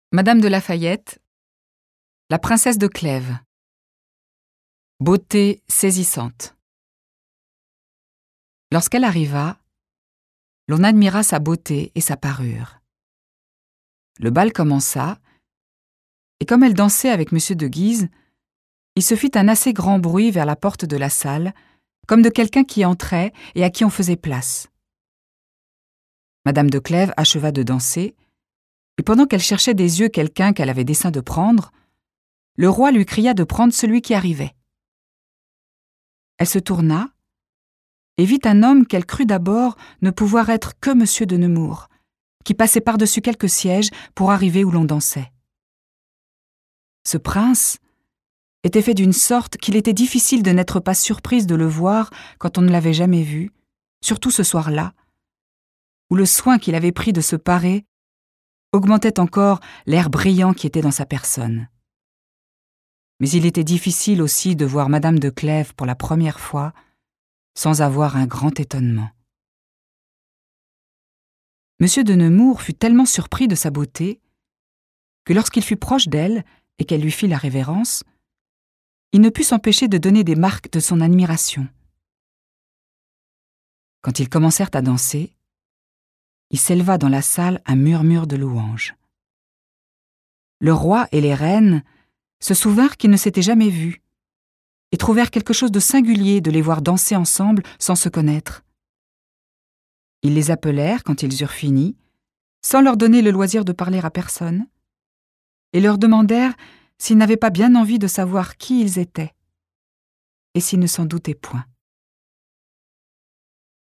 Madame de Lafayette, la princesse de Clèves. Beauté saisissante. Lorsqu'elle arriva, l'on admira sa beauté et sa parure. Le bal commença, et comme elle dansait avec M. de Guise, il se fit un assez grand bruit vers la porte de la salle, comme de quelqu'un qui entrait et à qui on faisait place. Madame de Clèves acheva de danser, et pendant qu'elle cherchait des yeux quelqu'un qu'elle avait dessein de prendre, le roi lui cria de prendre celui qui arrivait. Elle se tourna et vit un homme qu'elle crut d'abord ne pouvoir être que M. de Nemours, qui passait par-dessus quelques sièges pour arriver où l'on dansait. Ce prince était fait d'une sorte qu'il était difficile de n'être pas surprise de le voir quand on ne l'avait jamais vu, surtout ce soir-là, où le soin qu'il avait pris de se parer augmentait encore l'air brillant qui était dans sa personne. Mais il était difficile aussi de voir Madame de Clèves pour la première fois sans avoir un grand étonnement. M. de Nemours fut tellement surpris de sa beauté que lorsqu'il fut proche d'elle et qu'elle lui fit la révérence, il ne put s'empêcher de donner des marques de son admiration. Quand ils commencèrent à danser, il s'éleva dans la salle un murmure de louanges. Le roi et les reines se souvinrent qu'ils ne s'étaient jamais vus et trouvèrent quelque chose de singulier de les voir danser ensemble sans se connaître. Ils les appelèrent quand ils eurent fini, sans leur donner le loisir de parler à personne, et leur demandèrent s'ils n'avaient pas bien envie de savoir qui ils étaient, et s'ils ne s'en doutaient point.